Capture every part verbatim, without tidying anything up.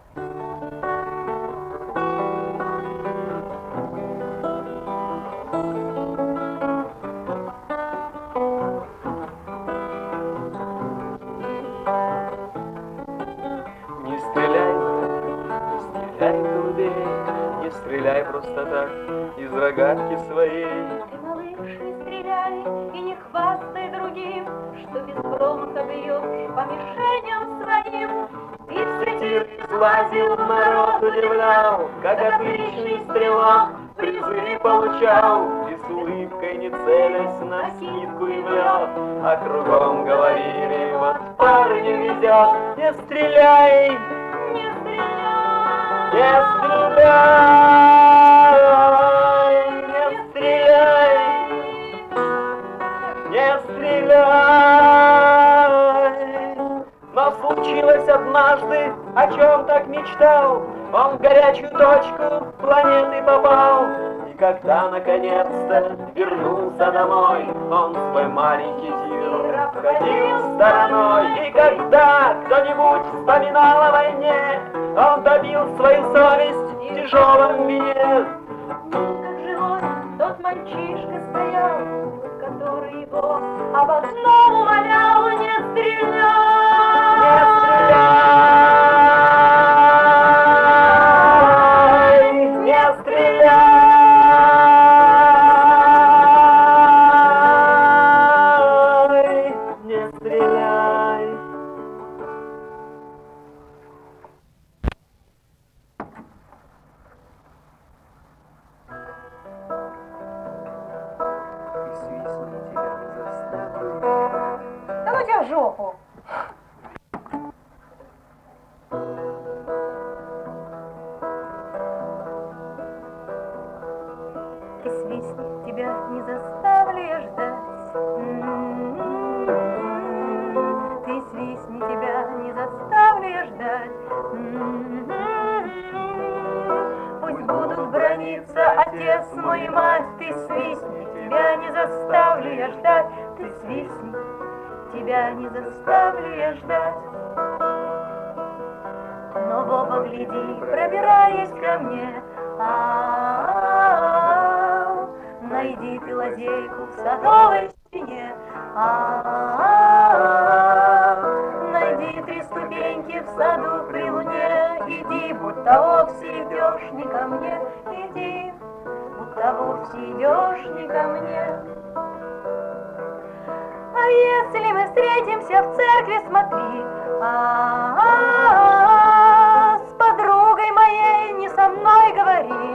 Стреляй просто так из рогатки своей. Ты, малыш, не стреляй и не хвастай другим, что без громко бьешь по мишеням своим. Ты все Тир слазил, народ удивлял, как отличный стрелок призы получал. И с улыбкой не целясь на скидку и в лед, а кругом говорили, вот парню везет. Не стреляй, не стреляй, не стреляй, не стреляй, не стреляй. Но случилось однажды, о чем так мечтал, он в горячую точку планеты попал. И когда наконец-то вернулся домой, он свой маленький тир обходил стороной. И когда кто-нибудь вспоминал о войне, он добил свою совесть в тяжелом вине. как живой тот мальчишка стоял, который его об одном умолял: не стреляй. Да ну тебя в жопу! Ты свистни, тебя не заставлю я ждать. Ты свистни, тебя не заставлю я ждать. Пусть будут браниться отец мой и мать. Ты свистни, тебя не заставлю я ждать. Ты свистни, тебя не заставлю я ждать. Но в оба гляди, пробираясь ко мне, а-а-а, найди ты лазейку в садовой стене, а-а-а, найди три ступеньки в саду при луне. Иди, будто вовсе идешь не ко мне, иди, будто вовсе идешь не ко мне. А если мы встретимся в церкви, смотри, а-а-а, с подругой моей не со мной говори,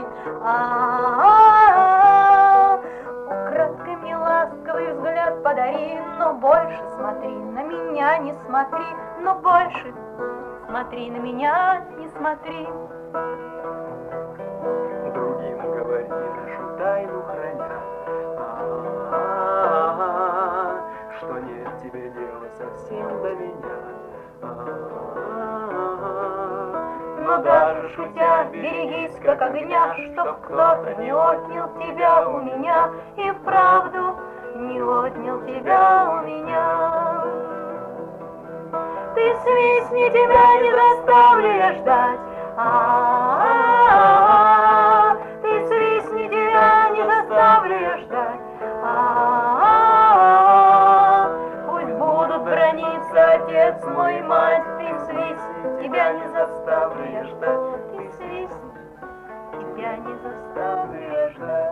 а-а-а, украдкой мне ласковый взгляд подари, но больше смотри на меня, не смотри, но больше смотри на меня, не смотри. Другим говори, нашу тайну храня, что нет тебе дела совсем до меня. Но даже шутя, берегись как огня, чтоб кто-то не отнял тебя у меня, и вправду не отнял тебя у меня. Ты свистни, тебя не заставлю я ждать, а-а-а, ты свистни, тебя не заставлю я ждать, а-а-а, пусть будут браниться отец мой и мать. Ты свистни, тебя не заставлю я ждать, ты свистни, тебя не заставлю я ждать.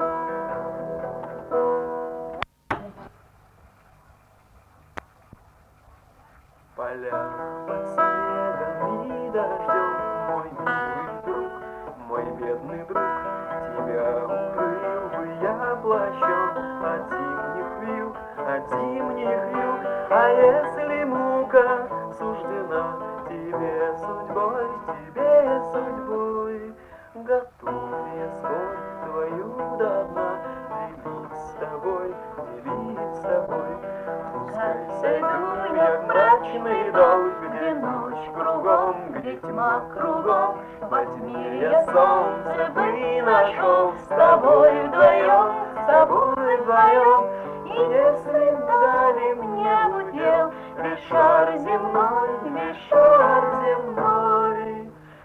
Поля под снегом и дождем, мой милый друг, мой бедный друг, тебя укрыл бы я плащом от зимних вьюг, от зимних юг. А если мука суждена тебе судьбой, тебе судьбой, готов я скорбь твою до дна делить с тобой, делить с тобой. Пускай сойду я в мрачный дол, где ночь кругом, где тьма кругом, во тьме я солнце бы нашел с тобой вдвоем, с тобой вдвоем. И если вдали мне будел весь шар земной, весь шар земной,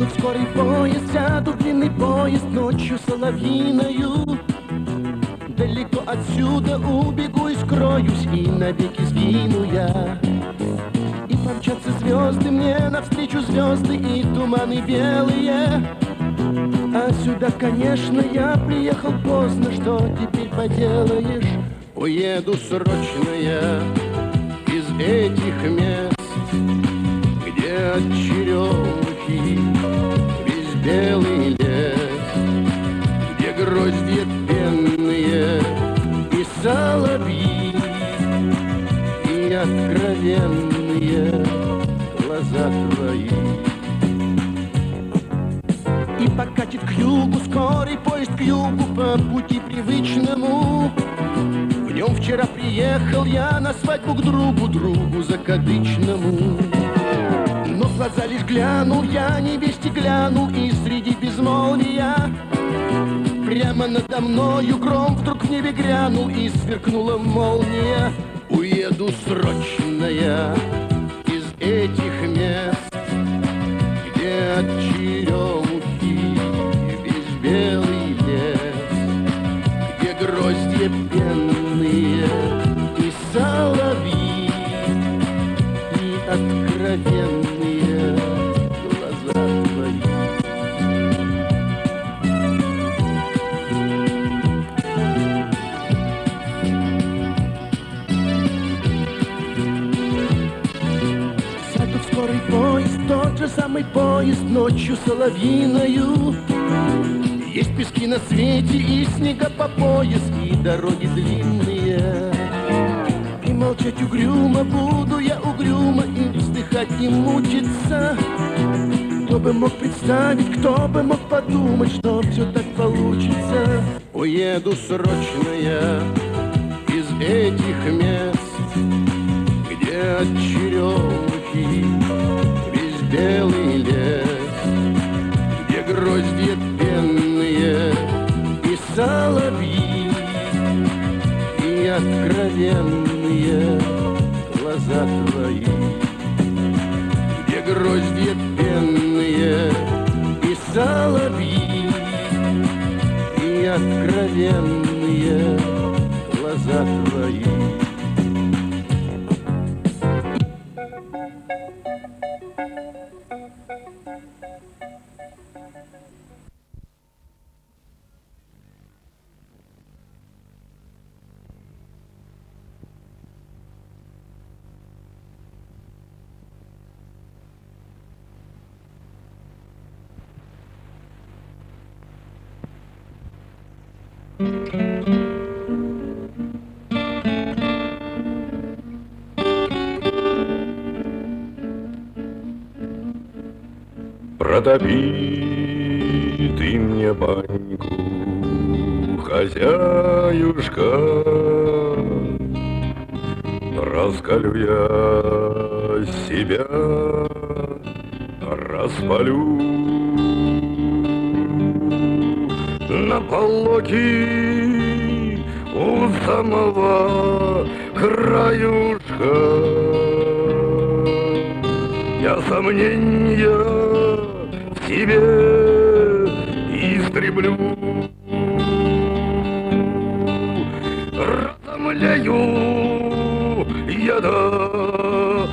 Сяду в скорый поезд, сяду в длинный поезд ночью соловьиною. Далеко отсюда убегу и скроюсь, и навеки сгину я. И помчатся звезды мне навстречу, звезды и туманы белые. А сюда, конечно, я приехал поздно, что теперь поделаешь? Уеду срочно я из этих мест, где от черемухи весь белый лес, где гроздья пенные и соловьи, и откровенные глаза твои. И покатит к югу скорый поезд, к югу по пути привычному. В нем вчера приехал я на свадьбу к другу, другу закадычному. Но в глаза лишь глянул я, невесте глянул, и среди безмолвия прямо надо мною гром вдруг в небе грянул, и сверкнула молния. Уеду срочно я из этих мест, где от черемухи весь белый лес, где гроздья пенные и соловьи, и откровенные глаза твои. Сяду в скорый поезд, тот же самый поезд ночью соловьиною. Есть пески на свете и снега по пояс, и дороги длинные. И молчать угрюмо буду я угрюмо, и вздыхать и мучиться. Кто бы мог представить, кто бы мог подумать, что все так получится. Уеду срочно я из этих мест, где от черемухи весь белый лес, где гроздья пенные и соловьи, и откровенные глаза твои, где гроздья пенные и соловьи, и откровенные глаза твои. Протопи ты мне баньку, хозяюшка, раскалю я себя, распалю на полоки у самого краюшка. Я сомнения в себе истреблю, разомляю я до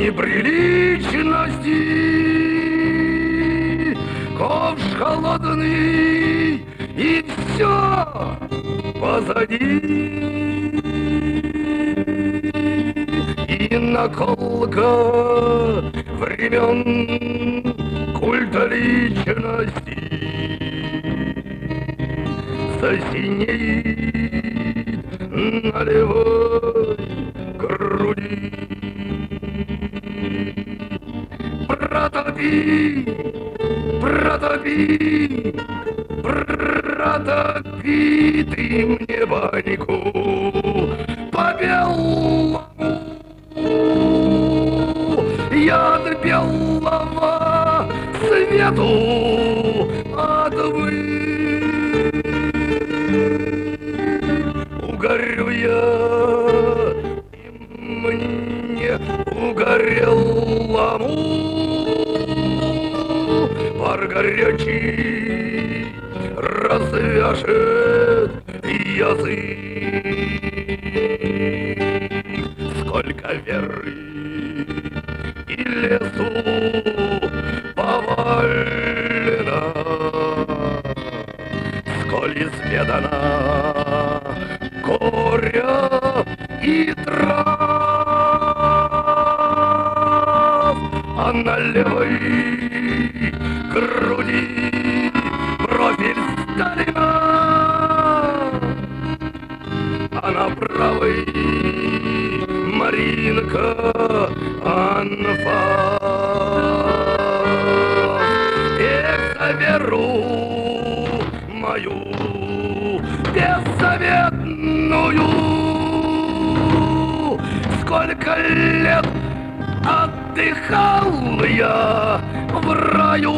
неприличности, ковш холодный и все позади. И наколка времен культа личности засинеет на левой груди. Протопи, протопи, протопи ты мне баньку по белому. Я от белого свету отвык. Угорю я, и мне угорелому пар горячий развяжет язык. Сколько веры и лесу повалено, сколь изведано горя и трав, а на левой груди профиль Сталина, а на правой Маринка анфас. Эх, за веру мою беззаветную, сколько лет отдыхал я в раю,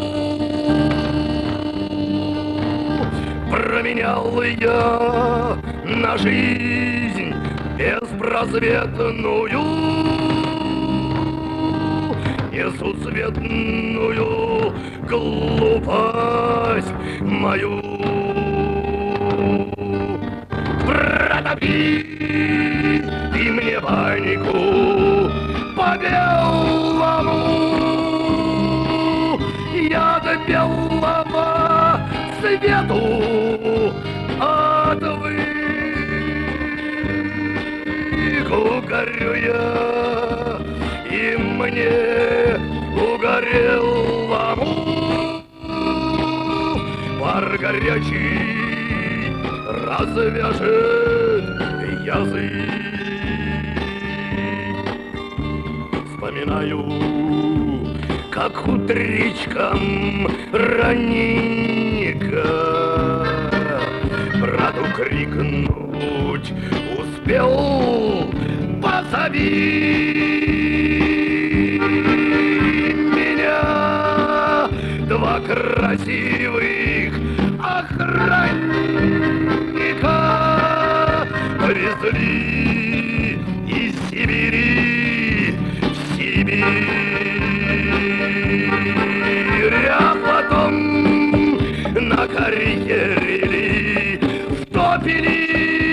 променял я на жизнь беспросветную, несусветную глупость мою. Протопи ты мне панику по белому, я до белого свету отвык. Угорю я, и мне угорелому пар горячий развяжет язык. Вспоминаю, как утречком раненько брату крикнуть успел: позови меня. Два красивых охранника привезли из Сибири в Сибирь, а потом на карьере втопили,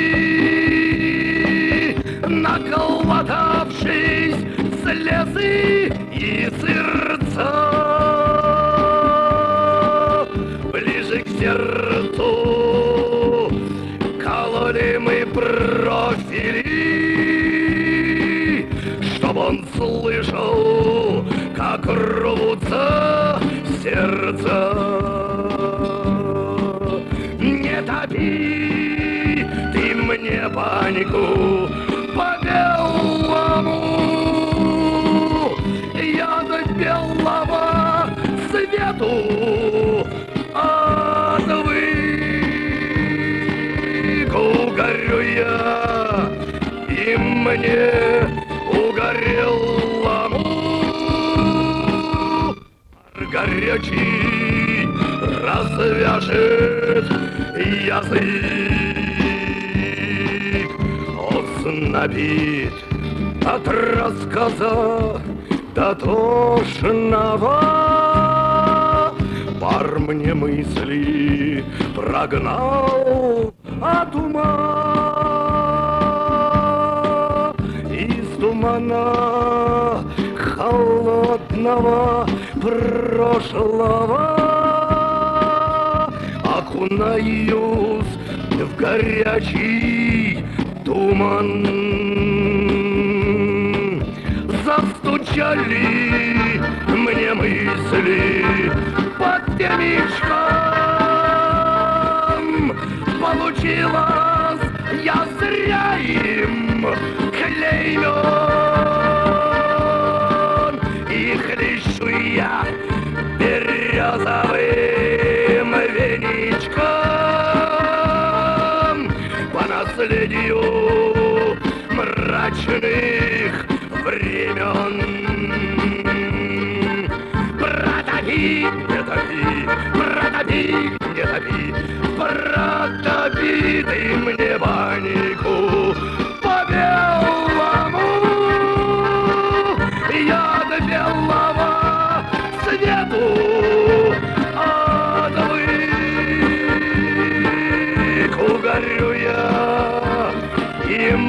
наколотавшись слезы и сердца. Ближе к сердцу кололи мы профили, чтоб он слышал, как рвутся сердца. Не топи ты мне панику по белому, я до белого свету отвык. Угорю я, и мне угорелому пар горячий развяжет язык. Ознобит от рассказа до тошного, пар мне мысли прогнал от ума. Из тумана холодного прошлого окунаюсь в горячий туман. Застучали мне мысли под темечком, получилось, я зря им клеймен, и хлещу я березовым веничком по наследию мрачных времен. Протопи, не топи, протопи, не топи, протопи ты мне панику по белому, я до белого свету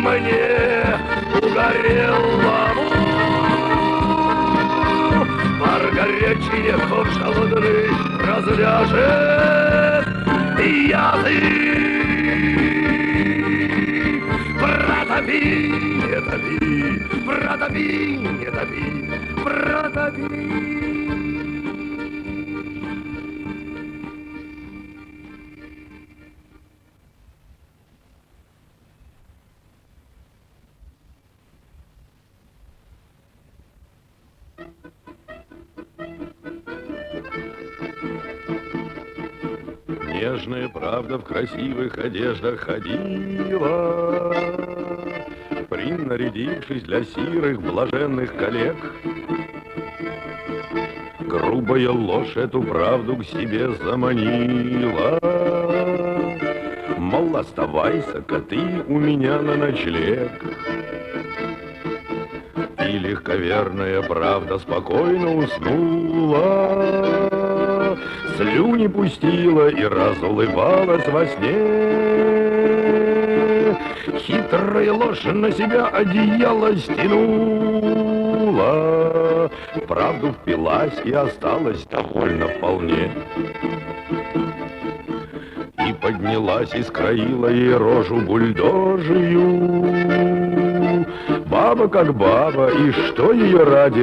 мне угорелому. Пар горячий веков холодный разляжет язык. Протопи, не топи, протопи, не топи, протопи. Нежная правда в красивых одеждах ходила, принарядившись для сирых блаженных коллег. Грубая ложь эту правду к себе заманила, мол, оставайся-ка ты у меня на ночлег. И легковерная правда спокойно уснула, слюни пустила и разулыбалась во сне. Хитрая ложь на себя одеяло стянула, правду впилась и осталась довольна вполне. И поднялась и скроила ей рожу бульдожию. Баба как баба, и что ее ради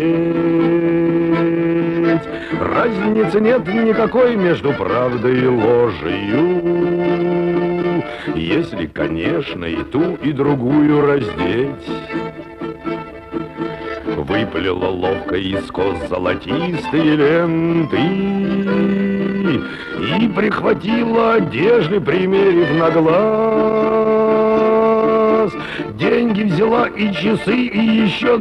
родить? Разницы нет никакой между правдой и ложью, если, конечно, и ту, и другую раздеть. Выплела ловко из кос золотистые ленты и прихватила одежды, примерив на глаз. Деньги взяла и часы, и еще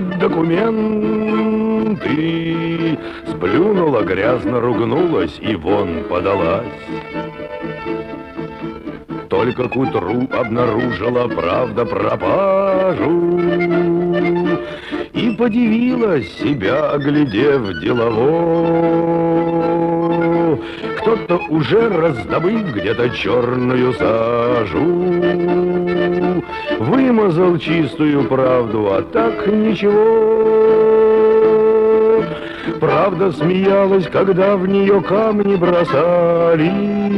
документы. Сплюнула, грязно ругнулась и вон подалась. Только к утру обнаружила правда пропажу и подивилась себя, оглядев делово. Кто-то уже раздобыв где-то черную сажу, вымазал чистую правду, а так ничего. Правда смеялась, когда в нее камни бросали.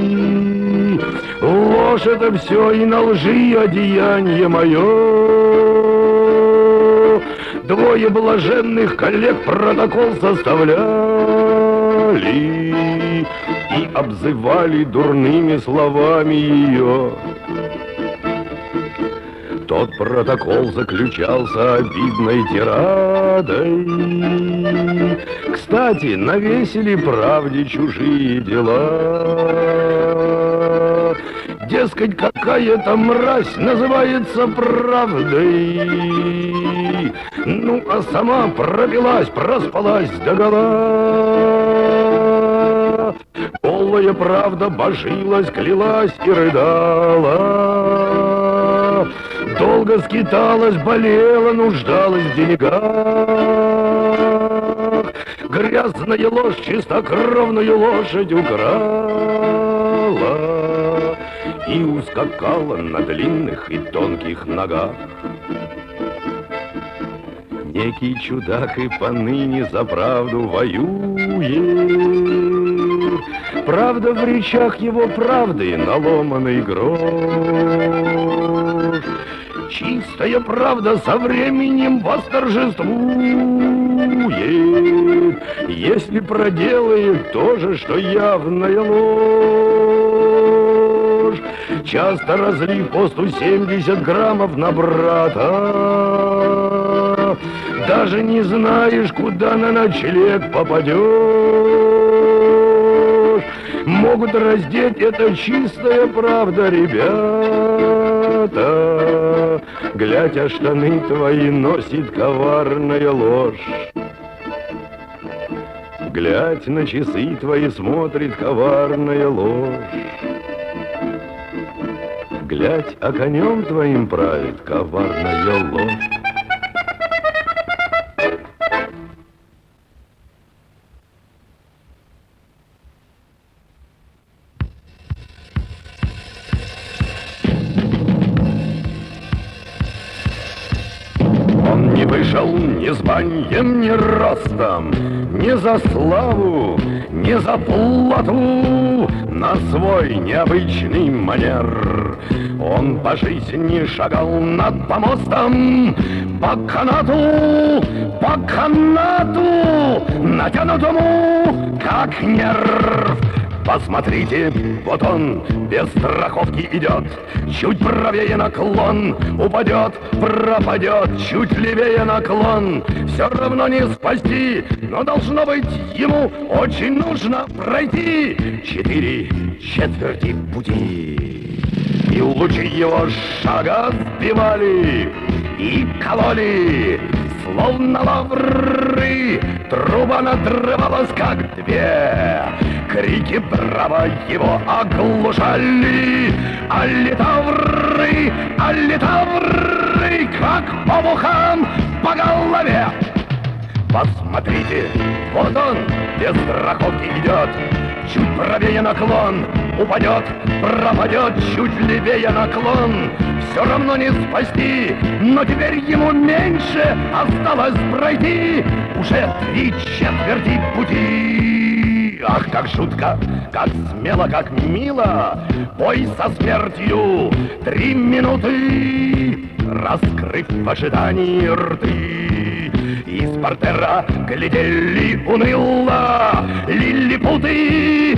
Ложь это все и на лжи одеяние мое. Двое блаженных коллег протокол составляли и обзывали дурными словами ее. Тот протокол заключался обидной тирадой. Кстати, навесили правде чужие дела. Дескать, какая-то мразь называется правдой. Ну, а сама пропилась, проспалась догола. Голая правда божилась, клялась и рыдала. Долго скиталась, болела, нуждалась в деньгах. Грязная ложь чистокровную лошадь украла и ускакала на длинных и тонких ногах. Некий чудак и поныне за правду воюет. Правда в речах его правды наломанный грош. Чистая правда со временем восторжествует, если проделает то же, что явная ложь. Часто разлив по сто семьдесят граммов на брата, даже не знаешь, куда на ночлег попадешь. Могут раздеть, это чистая правда, ребята. Глядя, штаны твои носит коварная ложь. Глядь, на часы твои смотрит коварная ложь. Глядь, а конем твоим правит коварная ложь. пришел ни званием, ни ростом, ни за славу, ни за плоту, на свой необычный манер. Он по жизни шагал над помостом, по канату, по канату, натянутому, как нерв. Посмотрите, вот он без страховки идет, чуть правее наклон, упадет, пропадет, чуть левее наклон. Все равно не спасти, но должно быть ему очень нужно пройти четыре четверти пути. И лучи его шага сбивали и кололи, словно лавры, труба надрывалась, как две. Крики браво его оглушали, а литавры, а литавры, как обухом по голове. Посмотрите, вот он без страховки идет, чуть правее наклон, упадет, пропадет, чуть левее наклон. Все равно не спасти, но теперь ему меньше осталось пройти уже три четверти пути. Ах, как жутко, как смело, как мило, бой со смертью, три минуты, раскрыв в ожидании рты. Из портера глядели уныло лилипуты,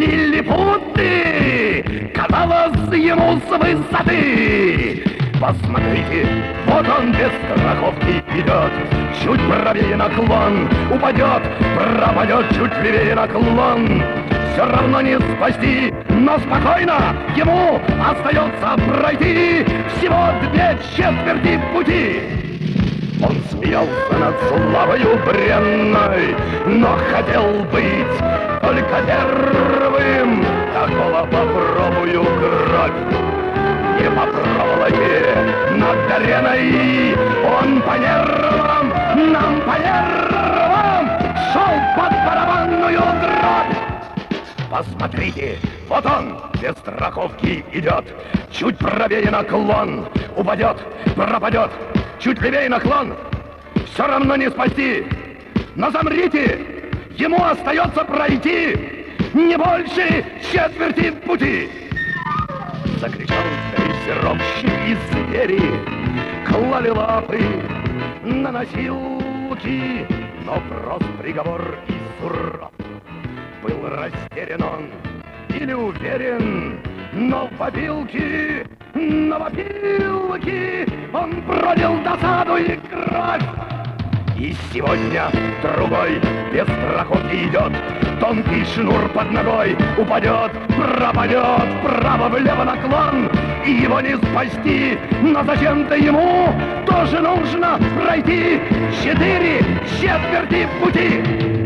лилипуты, казалось ему с высоты. Посмотрите, вот он без страховки идет, чуть правее наклон, упадет, пропадет, чуть левее наклон. Все равно не спасти, но спокойно ему остается пройти всего две четверти пути. Он смеялся над славою бренной, но хотел быть только первым. Такого попробую кровь. Не по проволоке над ареной, он по нервам, нам по нервам шел под барабанную дробь. Посмотрите, вот он без страховки идет, чуть правее наклон, упадет, пропадет, чуть левее наклон. Все равно не спасти, но замрите, ему остается пройти не больше четверти пути. Закричал дрессировщик, и звери клали лапы на носилки, но прост приговор и суров. Был растерян он или уверен, но в опилке, но в опилке он пролил досаду и кровь. И сегодня другой без страховки идет, тонкий шнур под ногой, упадет, пропадет, вправо-влево наклон, и его не спасти, но зачем-то ему тоже нужно пройти четыре четверти пути.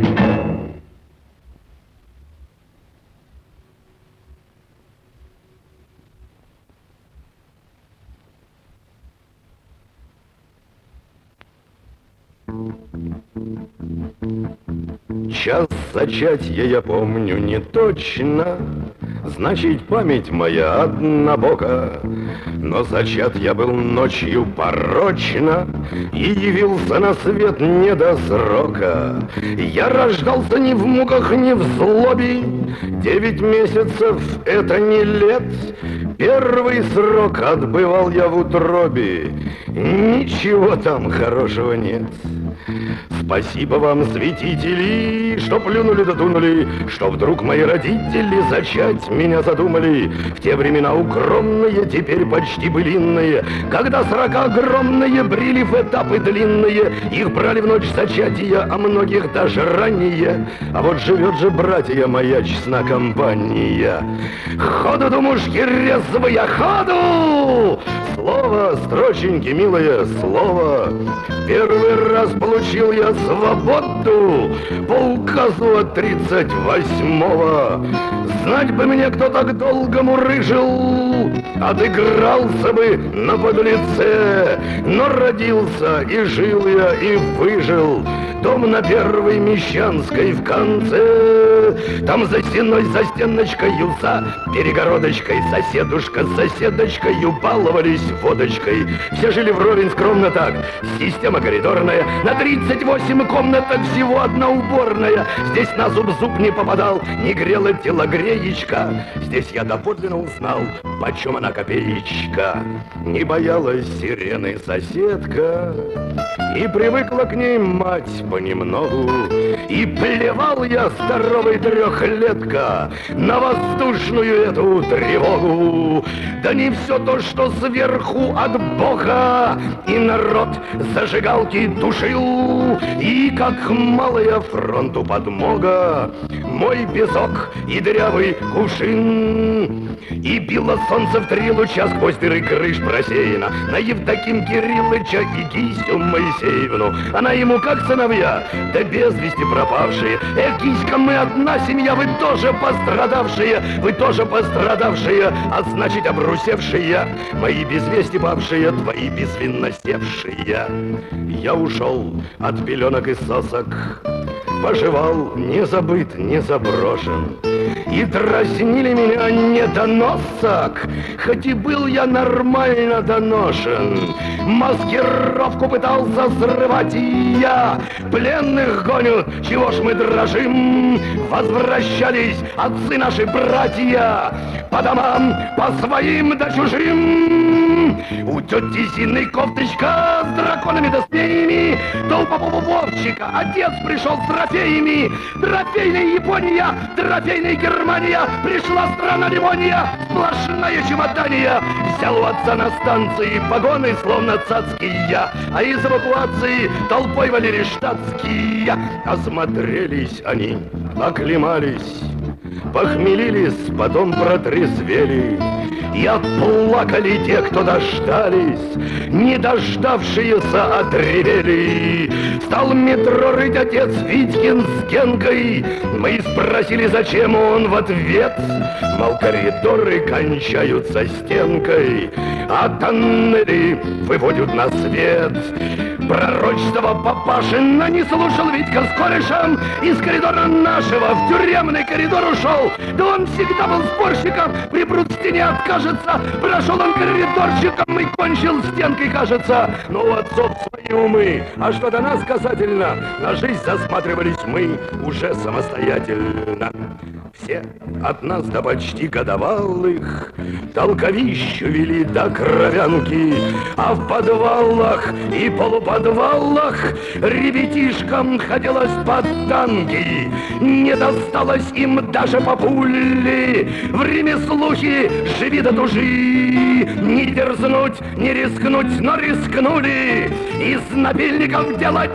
Час зачатья я помню не точно, значит, память моя однобока. Но зачат я был ночью порочно и явился на свет не до срока. Я рождался ни в муках, ни в злобе, девять месяцев — это не лет. Первый срок отбывал я в утробе, ничего там хорошего нет. Спасибо вам, святители, что плюнули да дунули, что вдруг мои родители зачать меня задумали. В те времена укромные, теперь почти былинные, когда срока огромные брили в этапы длинные. Их брали в ночь зачатия, а многих даже ранее. А вот живет же, братья, моя честна компания. Ходу, думушки, резвые, ходу! Слово, строченьки, милое слово. Первый раз получил я свободу по указу от тридцать восьмого. Знать бы мне, кто так долго мурыжил, отыгрался бы на подлеце. Но родился и жил я, и выжил. дом на Первой Мещанской в конце. Там за стеной, за стеночкою, за перегородочкой соседушка с соседочкою баловались водочкой. Все жили вровень скромно так, система коридорная. На тридцать восемь комнаток всего одна уборная. Здесь на зуб зуб не попадал, не грела телогреечка. Здесь я доподлинно узнал, почем она копеечка. Не боялась сирены соседка, и привыкла к ней мать понемногу. И плевал я, здоровый трехлетка, на воздушную эту тревогу. Да не все то, что сверху от Бога, и народ зажигалки тушил. И как малая фронту подмога мой песок и дырявый кувшин. И било солнце в три луча сквозь дыры крыш просеяно на Евдоким Кириллыча и Кисю Моисеевну. Она ему как сыновья, да без вести пропавшие. Эх, Киська, мы одна семья, вы тоже пострадавшие, вы тоже пострадавшие, а значит обрусевшие, мои без вести павшие, твои безвинно севшие. Я ушел от пеленок и сосок, поживал, не забыт, не заброшен. И дразнили меня недоносок, хоть и был я нормально доношен. Маскировку пытался срывать и я. Пленных гонят, чего ж мы дрожим? Возвращались отцы наши братья по домам, по своим да чужим. У тети Зины кофточка с драконами да змеями, то у папа Вовчика отец пришел с трофеями. Трофейная Япония, трофейная Германия, пришла страна Лимония, сплошная чемодания. Взял у отца на станции погоны, словно цацкие, а из эвакуации толпой валили штатские. Осмотрелись они, оклемались, похмелились, потом протрезвели. И отплакали те, кто дождались, не дождавшиеся отревели. Стал метро рыть отец Витькин с Генкой. Мы спросили, зачем, он в ответ: мол, коридоры кончаются стенкой, а тоннели выводят на свет. Пророчество папашина не слушал Витька с корешем, из коридора нашего в тюремный коридор ушел. Да он всегда был спорщиком, припрут к стене откажется. Прошел он коридорчиком и кончил стенкой, кажется. Но у отцов свои умы, а что до нас касательно, на жизнь засматривались мы уже самостоятельно. Все от нас до почти годовалых толковищу вели до кровянки, а в подвалах и полуподвалах ребятишкам хотелось под танки. Не досталось им даже по пуле, в ремеслухе живи да тужи. Не дерзнуть, не рискнуть, но рискнули из напильников делать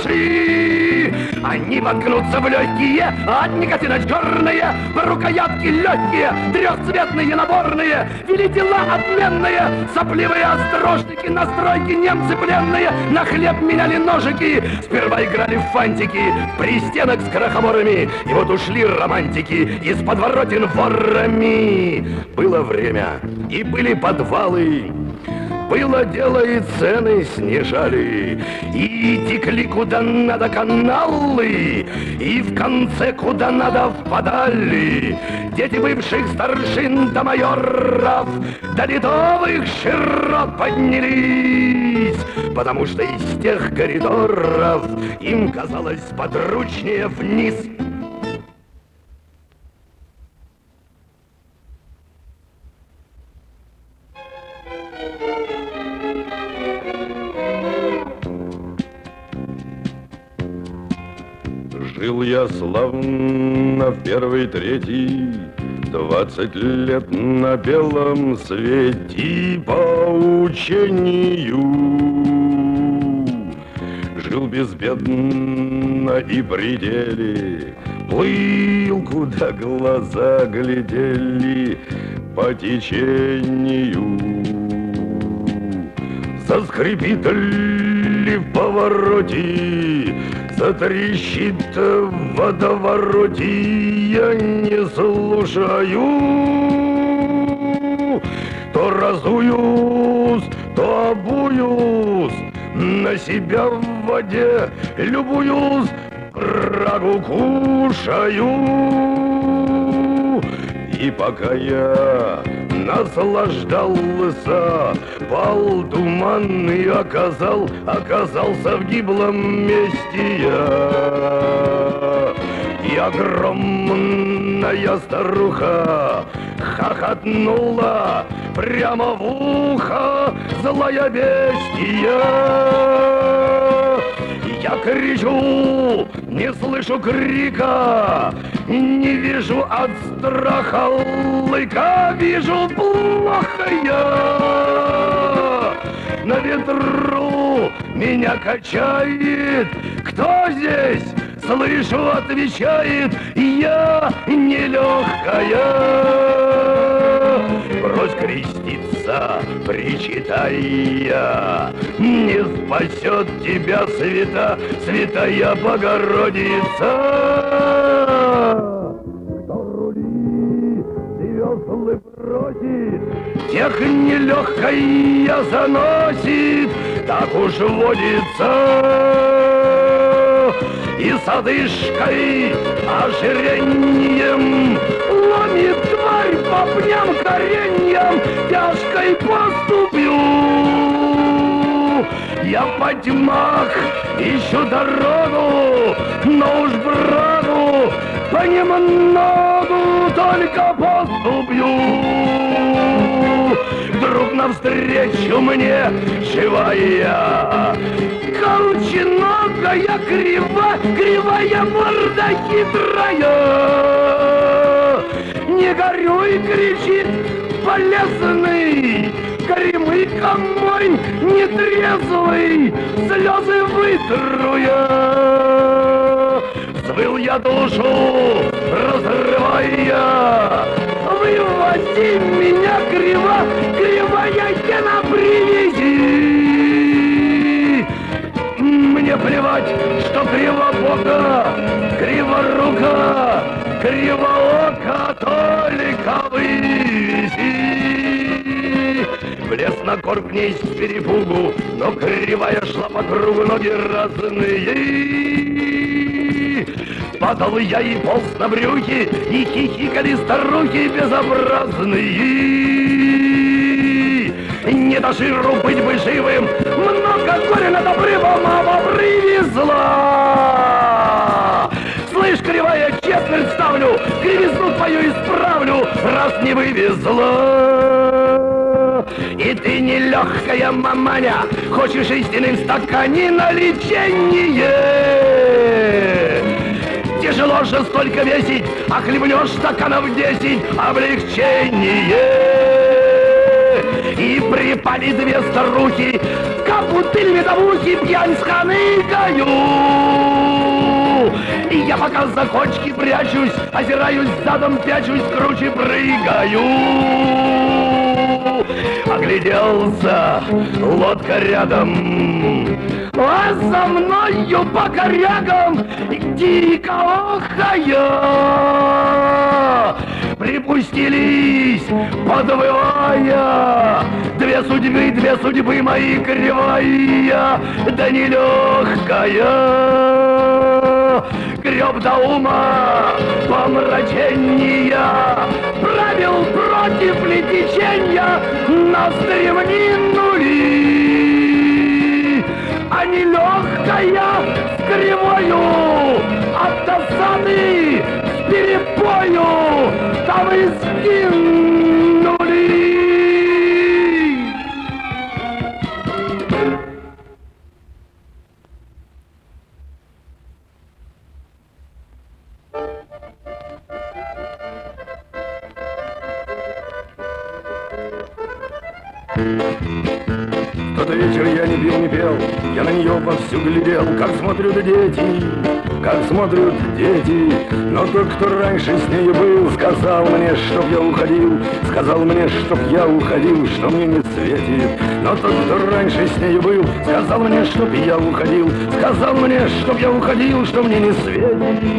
ножи. Они воткнутся в легкие, от никотина черные, рукоятки легкие, трехцветные наборные, вели дела отменные, сопливые острожники, настройки немцы пленные, на хлеб меняли ножики, сперва играли в фантики, при стенах с крохоборами, и вот ушли романтики из подворотен ворами. Было время, и были подвалы, было дело, и цены снижали, и текли куда надо каналы, и в конце куда надо впадали дети бывших старшин до майоров, до ледовых широт поднялись, потому что из тех коридоров им казалось подручнее вниз. Жил я славно в первый третий, двадцать лет на белом свете по учению. Жил безбедно и при деле, плыл, куда глаза глядели, по течению. Заскрипит ли в повороте, затрещит в водовороте, я не слушаю. То разуюсь, то обуюсь, на себя в воде, любую брагу кушаю. И пока я наслаждался, пал туманный, оказал, оказался в гиблом месте я. И огромная старуха хохотнула прямо в ухо, злая бестия. Я кричу, не слышу крика, не вижу от страха лыка, вижу плохо я. На ветру меня качает, кто здесь? Слышу, отвечает, я нелегкая. Брось креститься, причитая, не спасет тебя свята, святая Богородица. Кто рули, веслы бросит, тех нелегкая заносит, так уж водится. И с одышкой, ожирением ломит тварь по пням кореньям, тяжкой поступью. Я по тьмах ищу дорогу, но уж брагу понемногу только поступью. Вдруг навстречу мне живая, колченогая, крива, кривая морда хитрая. Не горюй, кричит болезный, горемыка мой нетрезвый, слезы вытру я. Взвыл я душу, разрывая, вывози меня, крива, кривая гена, привези. Мне плевать, что кривобока, криворука, кривоока, только вывези. Влез на корм не с перепугу, но кривая шла по кругу, ноги разные. Падал я и полз на брюхи, и хихикали старухи безобразные. Не до жиру быть бы живым, много горя над обрывом мама привезла. Слышь, кривая, четверть ставлю, кривизну твою исправлю, раз не вывезла. И ты нелегкая маманя, хочешь истинным стакане на лечение. Тяжело же столько весить, а хлебнешь стаканов десять, облегчение. И припали две старухи, как бутыль медовухи, пьянь сханыкаю. И я пока за кочки прячусь, озираюсь задом, пячусь, круче прыгаю. Огляделся, лодка рядом, а за мною по корягам дико охая. Припустились, подвывая, две судьбы, две судьбы мои кривая, да нелегкая. Греб до ума помрачения, правил против ли течения, нас стремнинули. А нелегкая с кривою от досады с перепою там и сгинули. Тот вечер я не пил, не пел, я на нее вовсю глядел, как смотрят дети, как смотрят дети. Но тот, кто раньше с нею был, сказал мне, чтоб я уходил, сказал мне, чтоб я уходил, что мне не светит. Но тот, кто раньше с нею был, сказал мне, чтоб я уходил, сказал мне, чтоб я уходил, что мне не светит.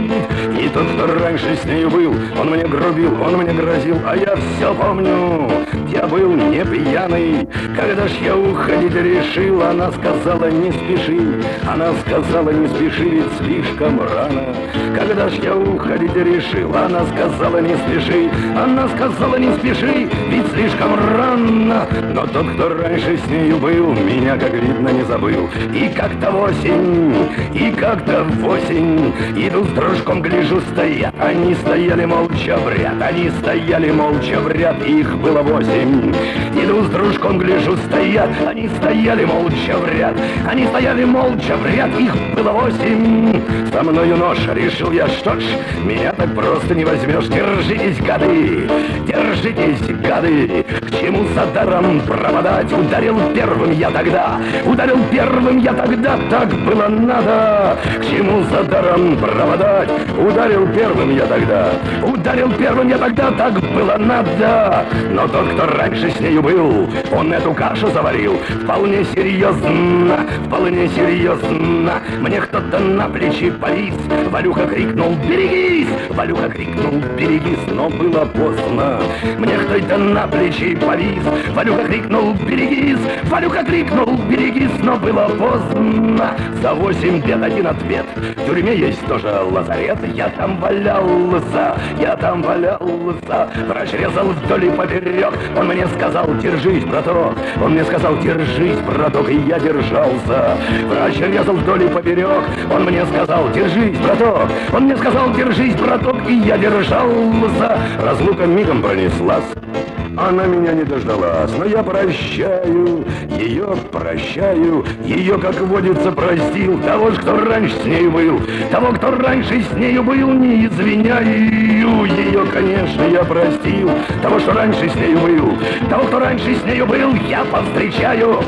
И тот, кто раньше с нею был, он мне грубил, он мне грозил, а я все помню. Я был не пьяный, когда ж я уходить решил, она сказала не спеши, она сказала не спеши, ведь слишком рано. Когда ж я уходить решил, она сказала не спеши, она сказала не спеши, ведь слишком рано. Но тот, кто раньше с нею был, меня, как видно, не забыл. И как-то в осень, и как-то в осень, иду с дружком, гляжу, стоят. Они стояли молча в ряд, они стояли молча в ряд, их было восемь. Иду с дружком, гляжу, стоят. Они стояли молча в ряд, они стояли молча в ряд, их было восемь. Со мною нож, решил я, что ж, меня так просто не возьмешь. Держитесь, гады, держитесь, гады, к чему за даром пропадать? Ударил первым я тогда, ударил первым я тогда, так было надо. К чему за даром пропадать? Ударил первым я тогда, ударил первым я тогда, так было надо. Но тот, кто раньше с нею был, он эту кашу заварил вполне серьезно, вполне серьезно. Мне кто-то на плечи повис, Валюха крикнул «Берегись!» Валюха крикнул «Берегись!» Но было поздно. Мне кто-то на плечи повис, Валюха крикнул «Берегись!» Валюха крикнул «Берегись!» Но было поздно. За восемь бед один ответ. В тюрьме есть тоже лазарет. Я там валялся, я там валялся. Врач резал вдоль и поперек. Он мне сказал «Держись, браток!» Он мне сказал «Держись, браток!» И я держался. Врач резал вдоль и поперек. Он мне сказал «Держись, браток!» Он мне сказал «Держись, браток!» И я держался. Разлука мигом пронеслась. Она меня не дождалась, но я прощаю, ее прощаю, ее, как водится, простил. Того ж, кто раньше с нею был, того, кто раньше с нею был, не извиняю. Ее, конечно, я простил. Того, что раньше с нею был, того, кто раньше с нею был, я повстречаю.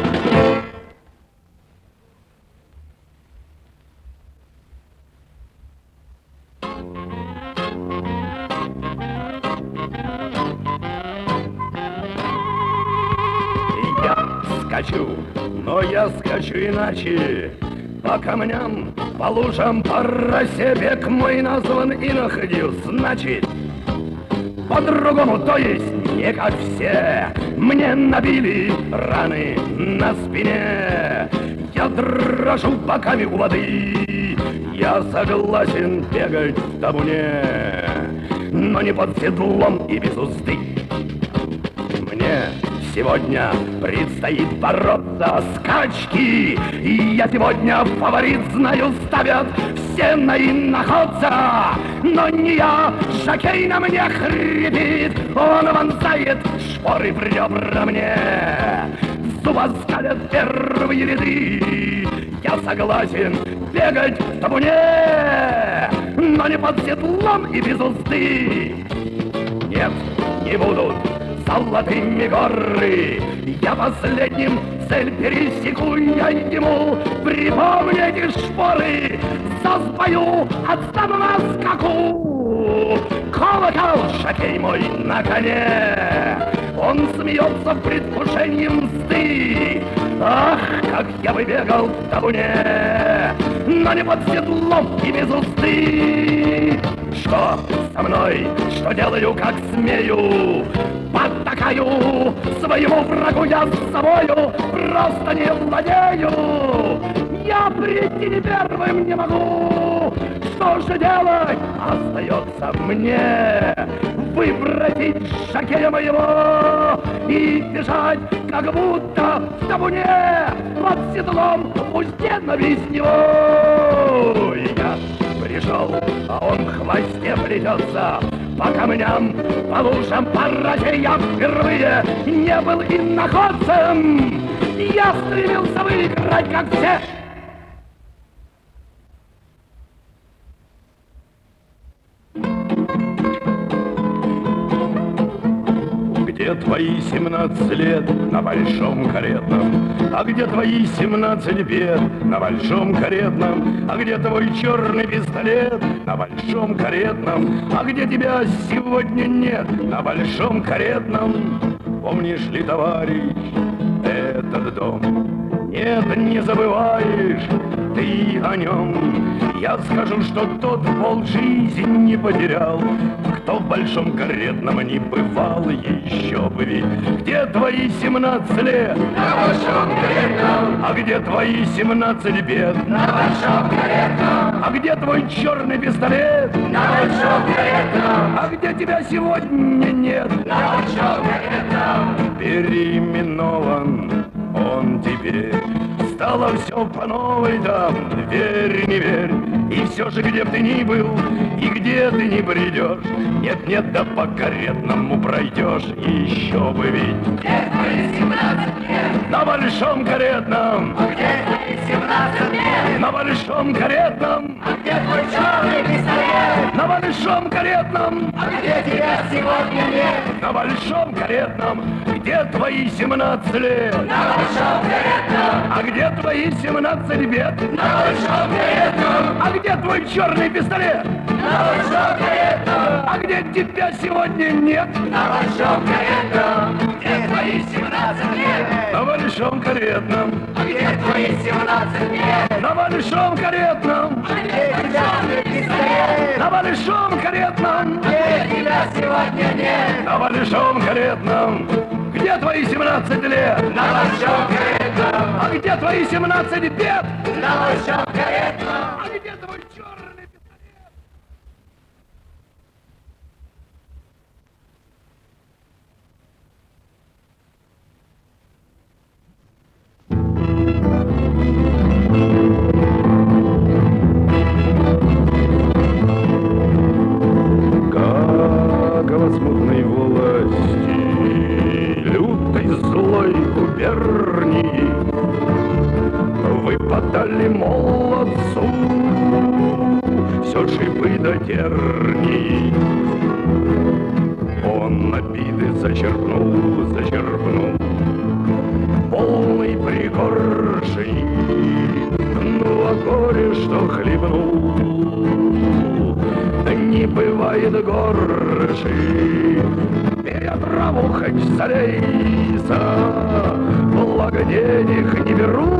Скачу, но я скачу иначе. По камням, по лужам, по росе бег мой назван и находил. Значит, по-другому, то есть не как все. Мне набили раны на спине. Я дрожу боками у воды. Я согласен бегать в табуне, но не под седлом и без узды. Мне сегодня предстоит бороться скачки, и я сегодня фаворит, знаю, ставят все на иноходца. Но не я, жокей на мне хрипит, он вонзает шпоры в ребра мне. Зуба скалят первые ряды, я согласен бегать в табуне, но не под седлом и без узды. Нет, не будут золотыми горы, я последним цель пересеку, я ему припомню эти шпоры, заспою, отстану на скаку. Колокол, жокей мой на коне, он смеется в предвкушении мзды. Ах, как я бы бегал в табуне, но не под седлом и без узды. Что со мной, что делаю, как смею, потакаю своему врагу я с собою, просто не владею. Я прийти не первым не могу. Что же делать? Остается мне выбросить жокея моего и бежать, как будто в табуне под седлом в узде на весь него. И я пришел, а он в хвосте плетется. По камням, по лужам, по росе я впервые не был иноходцем. Я стремился выиграть, как все. Где твои семнадцать лет на большом каретном? А где твои семнадцать бед на большом каретном? А где твой черный пистолет на большом каретном? А где тебя сегодня нет на большом каретном? Помнишь ли, товарищ, этот дом? Нет, не забываешь. ты о нем. Я скажу, что тот полжизни не потерял, кто в большом каретном не бывал, еще бы ведь. Где твои семнадцать лет? На большом каретном. А где твои семнадцать бед? На большом каретном. А где твой черный пистолет? На большом каретном. А где тебя сегодня нет? На большом каретном. Переименован он теперь. Стало все по новой там, верь, не верь. И все же, где б ты ни был, и где ты ни придешь, нет-нет, да по каретному пройдешь, еще бы ведь. Где твои семнадцать лет? На большом каретном. А где твои семнадцать лет? На большом каретном. А где твой черный пистолет? На большом каретном. А где тебя сегодня нет? На большом каретном. Где твои семнадцать лет? На большом каретном. А где твои семнадцать бед? На большом каретном. А где твой черный пистолет? На большом каретном. А где тебя сегодня нет? На большом каретном. Где твои семнадцать лет? На большом каретном. А где твои семнадцать лет? На большом каретном. А где тебя пистолет? На большом каретном. Где тебя сегодня нет? На большом каретном. Где твои семнадцать лет? На большом каретном. А где твои семнадцать бед? На большом каретном. А где твой черный пистолет? Как во смутной власти лютой злой губернии выпадали молодцу все шипы до тернии. Он обиды зачерпнул, зачерпнул полный пригоршень, ну а горе, что хлебнул, не бывает горши. Перетраву хоть залейся, благо денег не беру.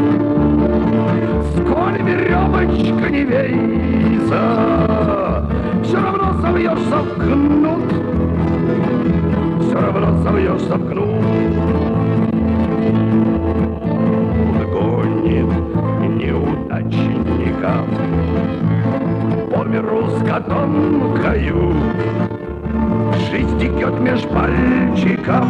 Сколь веревочка не вейся, все равно совьешься в кнут, все равно совьешься в кнут. Гонит неудачника по миру с котомкою, жизнь текет меж пальчиков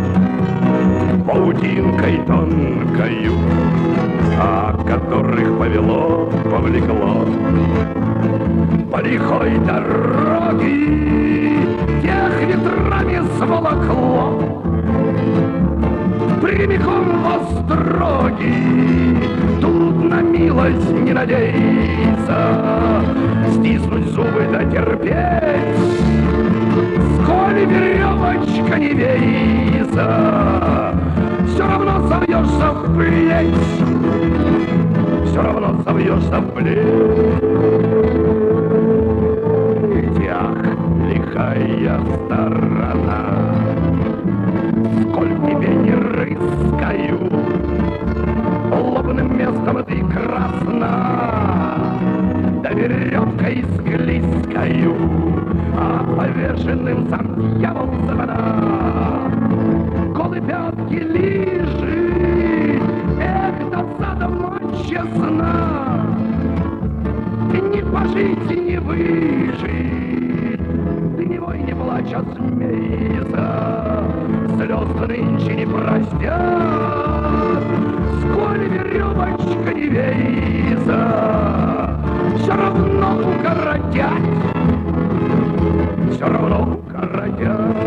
паутинкой тонкою, а которых повело, повлекло по лихой дороге, тех ветрами сволокло прямиком в остроги. Тут на милость не надейся, стиснуть зубы да терпеть, сколь веревочка не вейся, все равно совьешься в плеть, все равно совьешься в плеть. Ах, лихая сторона, сколь тебе не рыскаю, лобным местом ты красна, да веревкой склизкою, а повешенным сам дьявол звона. Голы пятки лежит, эх, досада мать честна, не пожить, не выжить, ты не вой, не плачь, а смейся, слез нынче не простят, сколь веревочка не вейся, все равно укоротят, все равно укоротят.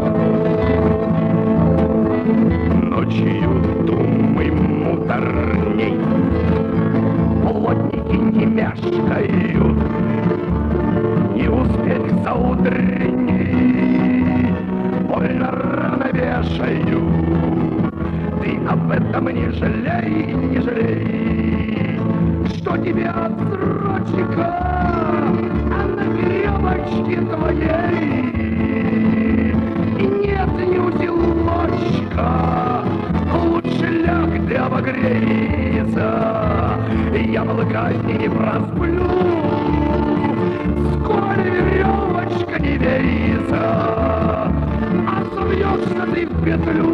Ночью думай муторней, плотники не мешкают, не успеть к заутренней, больно рано вешаю. Ты об этом не жалей, не жалей, что тебе отсрочка, а на веревочке твоей и нет ни узелочка. Лучше ляг, да обогрейся, яблока и не просплю. Скоро веревочка не берется, а собьешься ты в петлю.